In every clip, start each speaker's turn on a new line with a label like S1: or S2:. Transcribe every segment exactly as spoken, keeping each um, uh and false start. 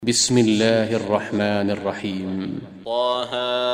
S1: بسم الله الرحمن الرحيم.
S2: طه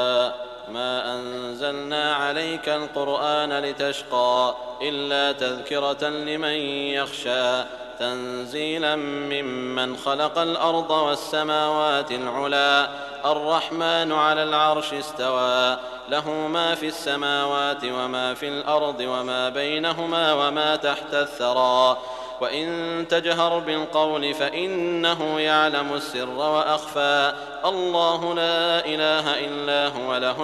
S2: ما أنزلنا عليك القرآن لتشقى إلا تذكرة لمن يخشى تنزيلا ممن خلق الأرض والسماوات العلى الرحمن على العرش استوى له ما في السماوات وما في الأرض وما بينهما وما تحت الثرى وإن تجهر بالقول فإنه يعلم السر وأخفى الله لا إله إلا هو له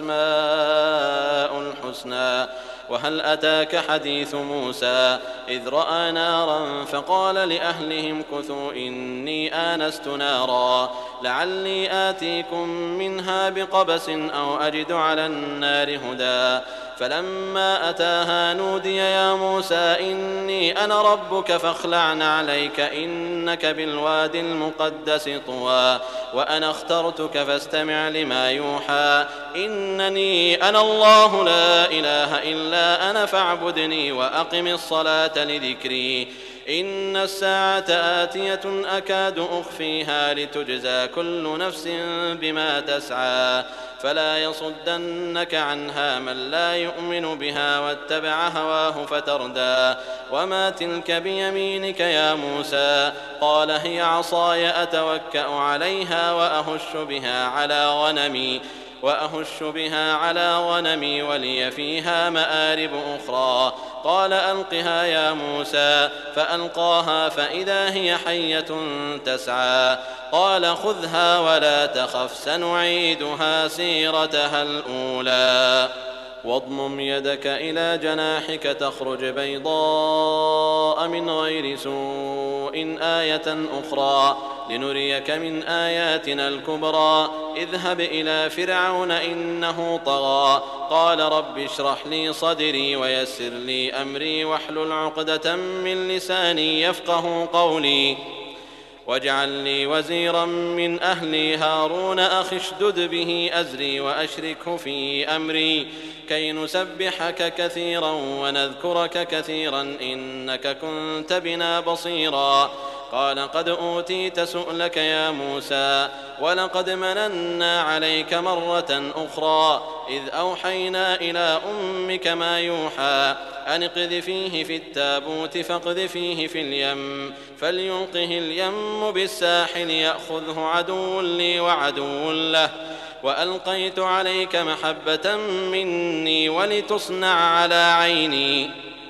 S2: الأسماء الحسنى. وهل أتاك حديث موسى إذ رأى نارا فقال لأهلهم كثوا إني آنست نارا لعلي آتيكم منها بقبس أو أجد على النار هدى فلما أتاها نودي يا موسى إني أنا ربك فاخلع نعليك إنك بالوادي المقدس طوى وأنا اخترتك فاستمع لما يوحى إنني أنا الله لا إله إلا أنا فاعبدني وأقم الصلاة لذكري إن الساعة آتية أكاد أخفيها لتجزى كل نفس بما تسعى فلا يصدنك عنها من لا يؤمن بها واتبع هواه فتردى وما تلك بيمينك يا موسى قال هي عصاي أتوكأ عليها وأهش بها على غنمي وأهش بها على غنمي ولي فيها مآرب أخرى قال ألقها يا موسى فألقاها فإذا هي حية تسعى قال خذها ولا تخف سنعيدها سيرتها الأولى واضمم يدك إلى جناحك تخرج بيضاء من غير سوء آية أخرى لنريك من آياتنا الكبرى اذهب إلى فرعون إنه طغى قال رب اشرح لي صدري ويسر لي أمري واحلل عقدة من لساني يفقه قولي واجعل لي وزيرا من أهلي هارون أخي اشدد به أزري وأشركه في أمري كي نسبحك كثيرا ونذكرك كثيرا إنك كنت بنا بصيرا قال قد أوتيت سؤلك يا موسى ولقد مننا عليك مرة أخرى إذ أوحينا إلى أمك ما يوحى أن اقذفيه في التابوت فاقذفيه في اليم فليلقه اليم بالساحل يأخذه عدو لي وعدو له وألقيت عليك محبة مني ولتصنع على عيني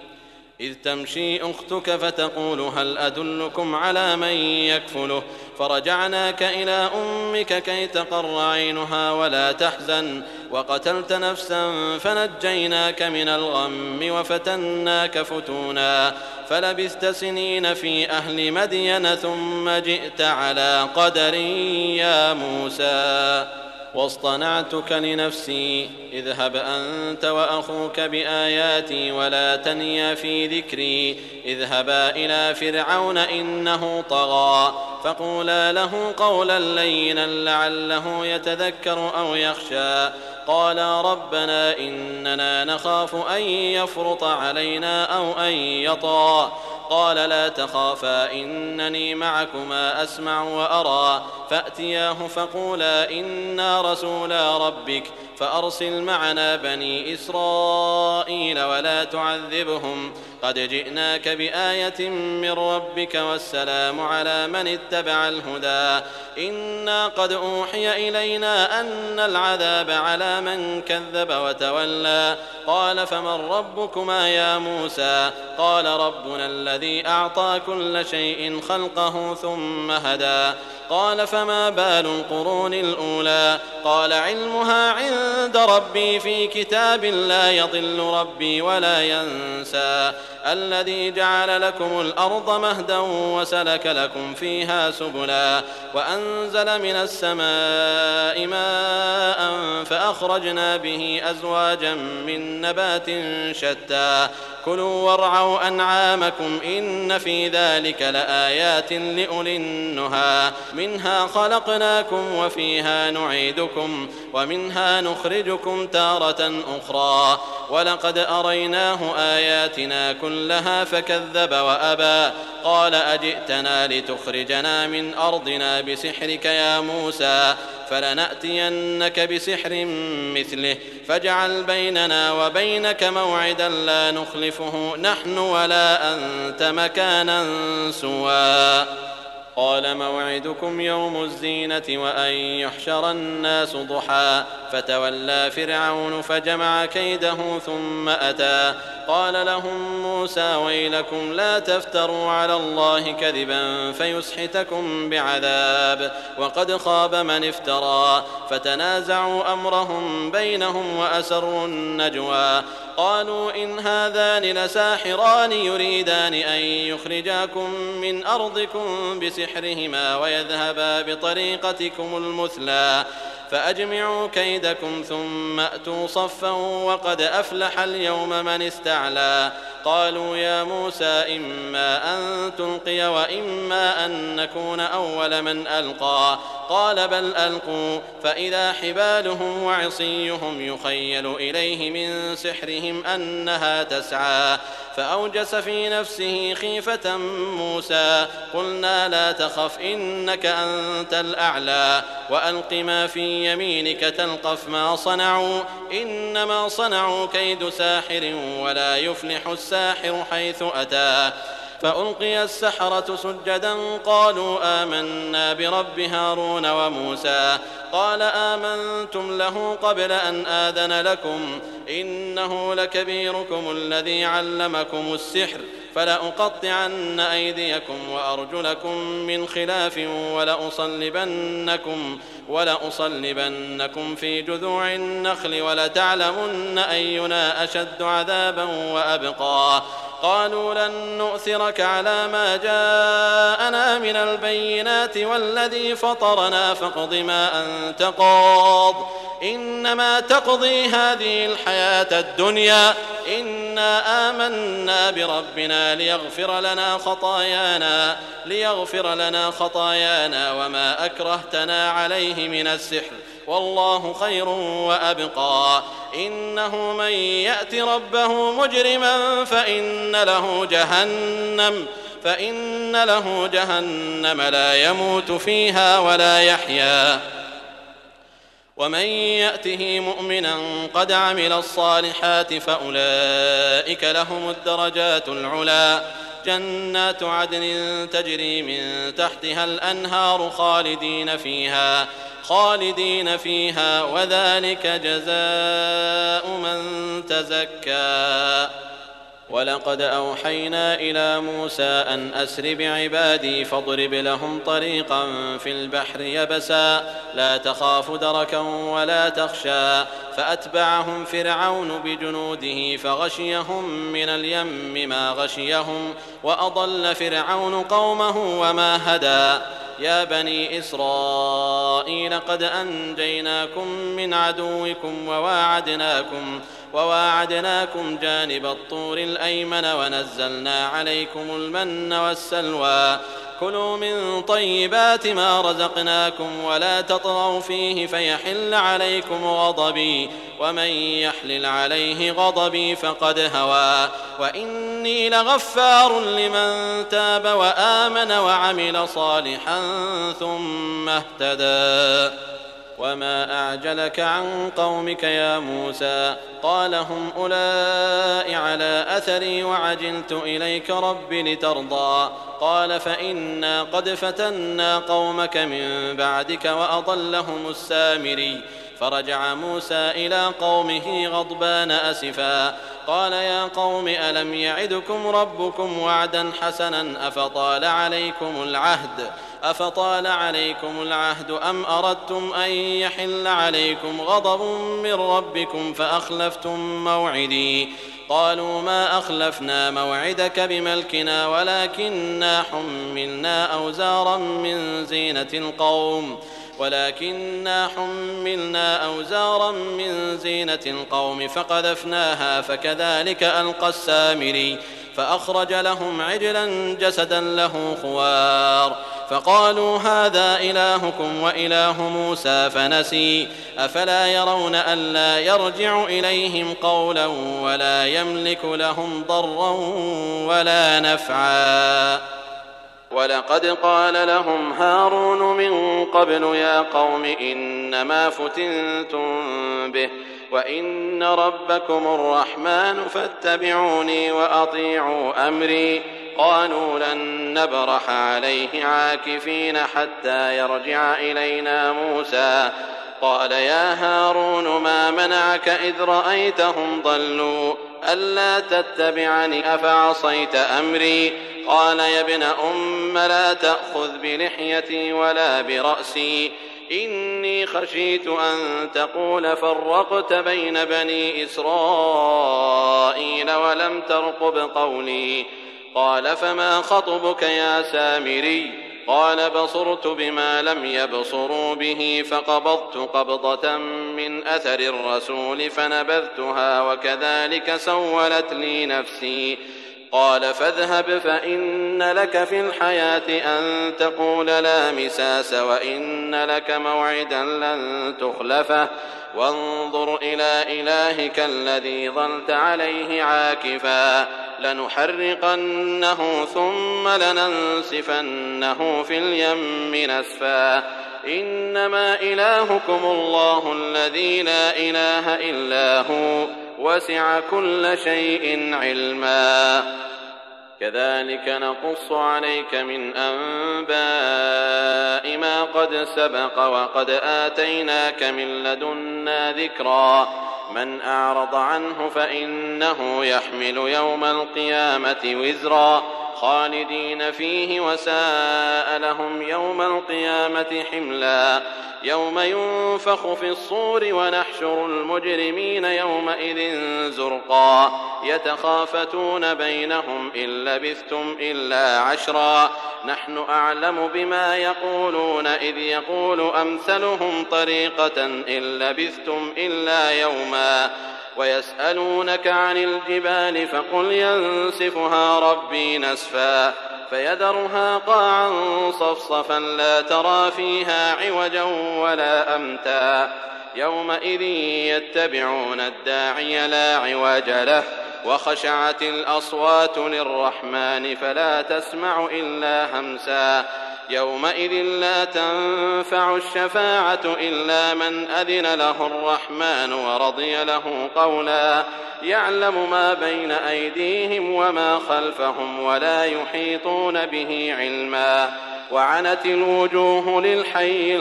S2: إذ تمشي أختك فتقول هل أدلكم على من يكفله فرجعناك إلى أمك كي تقر عينها ولا تحزن وقتلت نفسا فنجيناك من الغم وفتناك فتونا فلبثت سنين في أهل مدين ثم جئت على قدر يا موسى واصطنعتك لنفسي اذهب أنت وأخوك بآياتي ولا تنيا في ذكري اذهبا إلى فرعون إنه طغى فقولا له قولا لينا لعله يتذكر أو يخشى قالا ربنا إننا نخاف أن يفرط علينا أو أن يطغى قال لا تخافا إنني معكما أسمع وأرى فأتياه فقولا إنا رسولا ربك فأرسل معنا بني إسرائيل ولا تعذبهم قد جئناك بآية من ربك والسلام على من اتبع الهدى إنا قد أوحي إلينا أن العذاب على من كذب وتولى قال فمن ربكما يا موسى قال ربنا الذي أعطى كل شيء خلقه ثم هدى قال فما بال القرون الأولى قال علمها عند ربي في كتاب لا يضل ربي ولا ينسى الذي جعل لكم الأرض مهدا وسلك لكم فيها سبلا وأنزل من السماء ماء فأخرجنا به أزواجا من نبات شتى كلوا وارعوا أنعامكم إن في ذلك لآيات لأولي النهى منها خلقناكم وفيها نعيدكم ومنها نخرجكم تارة أخرى ولقد أريناه آياتنا كلها فكذب وأبى قال أجئتنا لتخرجنا من أرضنا بسحرك يا موسى فلنأتينك بسحر مثله فاجعل بيننا وبينك موعدا لا نخلفه نحن ولا أنت مكانا سوى قال موعدكم يوم الزينة وأن يحشر الناس ضحى فتولى فرعون فجمع كيده ثم أتى قال لهم موسى ويلكم لا تفتروا على الله كذبا فيسحتكم بعذاب وقد خاب من افترى فتنازعوا أمرهم بينهم وأسروا النجوى قالوا إن هذان لساحران يريدان أن يخرجاكم من أرضكم بسحرهما ويذهبا بطريقتكم المثلى فأجمعوا كيدكم ثم أتوا صفا وقد أفلح اليوم من استعلى قالوا يا موسى إما أن تلقي وإما أن نكون أول من ألقى قال بل ألقوا فإذا حبالهم وعصيهم يخيل إليه من سحرهم أنها تسعى فأوجس في نفسه خيفة موسى قلنا لا تخف إنك أنت الأعلى وألق ما في يمينك تلقف ما صنعوا إنما صنعوا كيد ساحر ولا يفلح الساحر حيث أتى فألقي السحرة سجدا قالوا آمنا برب هارون وموسى قال آمنتم له قبل أن آذن لكم إنه لكبيركم الذي علمكم السحر فلأقطعن أيديكم وأرجلكم من خلاف ولأصلبنكم, ولأصلبنكم في جذوع النخل ولتعلمن أينا أشد عذابا وأبقى قالوا لن نؤثرك على ما جاءنا من البينات والذي فطرنا فاقض ما أنت قاض إنما تقضي هذه الحياة الدنيا إنا آمنا بربنا ليغفر لنا خطايانا ليغفر لنا خطايانا وما أكرهتنا عليه من السحر والله خير وأبقى إنه من يأت ربه مجرما فإن له جهنم فإن له جهنم لا يموت فيها ولا يحيا ومن يأته مؤمنا قد عمل الصالحات فأولئك لهم الدرجات العلى جنات عدن تجري من تحتها الأنهار خالدين فيها خالدين فيها وذلك جزاء من تزكى ولقد أوحينا إلى موسى أن أسر بعبادي فاضرب لهم طريقا في البحر يبسا لا تخاف دركا ولا تخشى فأتبعهم فرعون بجنوده فغشيهم من اليم ما غشيهم وأضل فرعون قومه وما هدى يا بني إسرائيل قد أنجيناكم من عدوكم وواعدناكم وواعدناكم جانب الطور الأيمن ونزلنا عليكم المن والسلوى كلوا من طيبات ما رزقناكم ولا تطغوا فيه فيحل عليكم غضبي ومن يحلل عليه غضبي فقد هوى وإني لغفار لمن تاب وآمن وعمل صالحا ثم اهتدى وما أعجلك عن قومك يا موسى قال هم أولئك على أثري وعجلت إليك رب لترضى قال فإنا قد فتنا قومك من بعدك وأضلهم السامري فرجع موسى إلى قومه غضبان أسفا قال يا قوم ألم يعدكم ربكم وعدا حسنا أفطال عليكم العهد أفطال عليكم العهد أم أردتم أن يحل عليكم غضب من ربكم فأخلفتم موعدي قالوا ما أخلفنا موعدك بملكنا ولكننا حملنا أوزارا من زينة القوم ولكننا حملنا أوزارا من زينة القوم فقذفناها فكذلك ألقى السامري فأخرج لهم عجلا جسدا له خوار فقالوا هذا إلهكم وإله موسى فنسي أفلا يرون ألا يرجع إليهم قولا ولا يملك لهم ضرا ولا نفعا ولقد قال لهم هارون من قبل يا قوم إنما فتنتم به وإن ربكم الرحمن فاتبعوني وأطيعوا أمري قالوا لن نبرح عليه عاكفين حتى يرجع إلينا موسى قال يا هارون ما منعك إذ رأيتهم ضلوا ألا تتبعني أفعصيت أمري قال يا ابن أم لا تأخذ بلحيتي ولا برأسي إني خشيت أن تقول فرقت بين بني إسرائيل ولم ترقب قولي قال فما خطبك يا سامري قال بصرت بما لم يبصروا به فقبضت قبضة من أثر الرسول فنبذتها وكذلك سولت لي نفسي قال فاذهب فإن لك في الحياة أن تقول لا مساس وإن لك موعدا لن تخلفه وانظر إلى إلهك الذي ظلت عليه عاكفا لنحرقنه ثم لننسفنه في اليم نسفا إنما إلهكم الله الذي لا إله إلا هو وسع كل شيء علما كذلك نقص عليك من أنباء ما قد سبق وقد آتيناك من لدنا ذكرا من أعرض عنه فإنه يحمل يوم القيامة وزرا خالدين فيه وساء لهم يوم القيامة حملا يوم ينفخ في الصور ونحشر المجرمين يومئذ زرقا يتخافتون بينهم إن لبثتم إلا عشرا نحن أعلم بما يقولون إذ يقول أمثلهم طريقة إن لبثتم إلا يوما ويسألونك عن الجبال فقل ينسفها ربي نسفا فيذرها قاعا صفصفا لا ترى فيها عوجا ولا أمتا يومئذ يتبعون الداعي لا عوج له وخشعت الأصوات للرحمن فلا تسمع إلا همسا يومئذ لا تنفع الشفاعة إلا من أذن له الرحمن ورضي له قولا يعلم ما بين أيديهم وما خلفهم ولا يحيطون به علما وعنت الوجوه للحي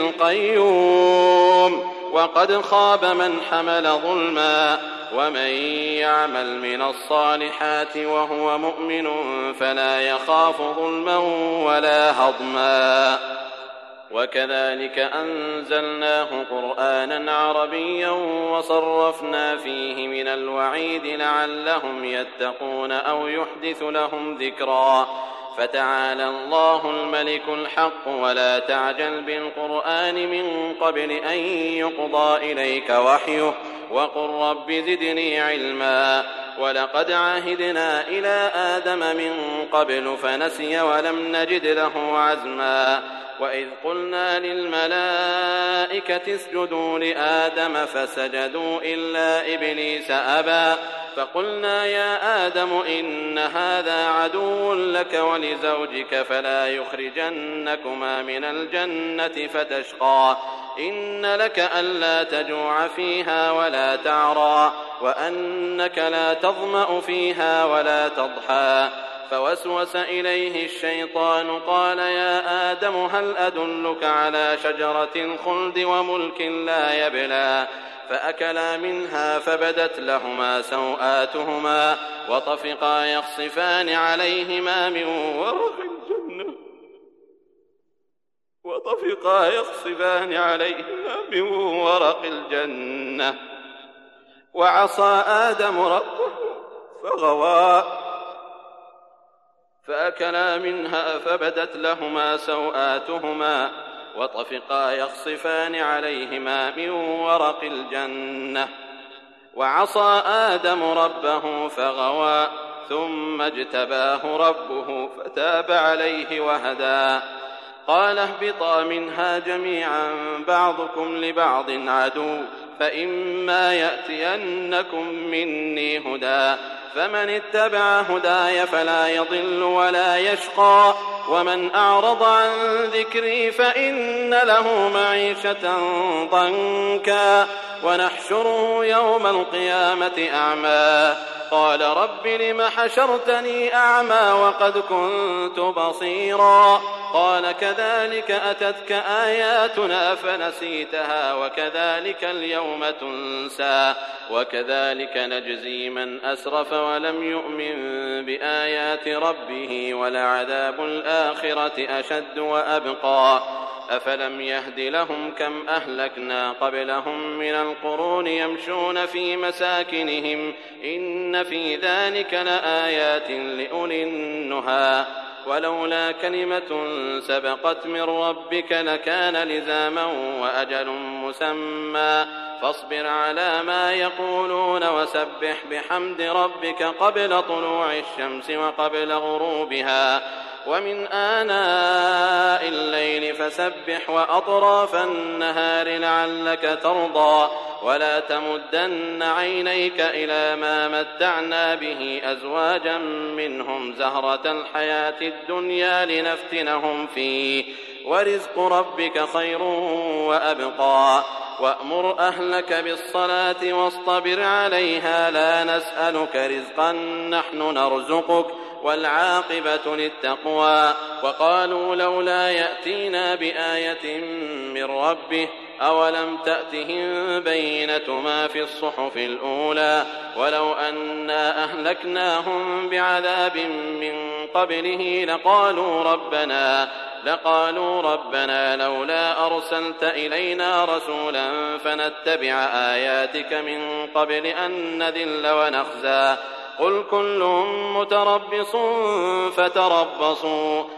S2: القيوم وقد خاب من حمل ظلما ومن يعمل من الصالحات وهو مؤمن فلا يخاف ظلما ولا هضما وكذلك أنزلناه قرآنا عربيا وصرفنا فيه من الوعيد لعلهم يتقون أو يحدث لهم ذكرا فتعالى الله الملك الحق ولا تعجل بالقرآن من قبل أن يقضى إليك وحيه وقل رب زدني علما ولقد عاهدنا إلى آدم من قبل فنسي ولم نجد له عزما وإذ قلنا للملائكة اسجدوا لآدم فسجدوا إلا إبليس أبى فقلنا يا آدم إن هذا عدو لك ولزوجك فلا يخرجنكما من الجنة فتشقى إن لك ألا تجوع فيها ولا تعرى وأنك لا تظمأ فيها ولا تضحى فوسوس إليه الشيطان قال يا آدم هل أدلك على شجرة الخلد وملك لا يبلى فأكلا منها فبدت لهما سوآتهما وطفقا يخصفان عليهما من ورق الجنة وطفقا يخصفان عليهما من ورق الجنة وعصى آدم ربه فغوى فأكلا منها فبدت لهما سوآتهما وطفقا يخصفان عليهما من ورق الجنة وعصى آدم ربه فغوى ثم اجتباه ربه فتاب عليه وهدى قال اهبطا منها جميعا بعضكم لبعض عدو فإما يأتينكم مني هدى فمن اتبع هداي فلا يضل ولا يشقى ومن أعرض عن ذكري فإن له معيشة ضنكا ونحشره يوم القيامة أعمى قال رب لم حشرتني أعمى وقد كنت بصيرا قال كذلك أتتك آياتنا فنسيتها وكذلك اليوم تنسى وكذلك نجزي من أسرف ولم يؤمن بآيات ربه ولعذاب الآخرة أشد وأبقى أفلم يهد لهم كم أهلكنا قبلهم من القرون يمشون في مساكنهم إن في ذلك لآيات لأولي النهى ولولا كلمة سبقت من ربك لكان لزاما وأجل مسمى فاصبر على ما يقولون وسبح بحمد ربك قبل طلوع الشمس وقبل غروبها ومن آناء الليل فسبح وأطراف النهار لعلك ترضى ولا تمدن عينيك إلى ما متعنا به أزواجا منهم زهرة الحياة الدنيا لنفتنهم فيه ورزق ربك خير وأبقى وأمر أهلك بالصلاة واصطبر عليها لا نسألك رزقا نحن نرزقك والعاقبة للتقوى وقالوا لولا يأتينا بآية من ربه أولم تأتهم بينة ما في الصحف الأولى ولو أنا أهلكناهم بعذاب من قبله لقالوا ربنا لقالوا ربنا لولا أرسلت إلينا رسولا فنتبع آياتك من قبل أن نذل ونخزى قل كل متربص فتربصوا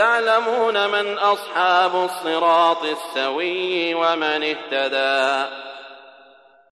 S2: فستعلمون من أصحاب الصراط السوي ومن اهتدى.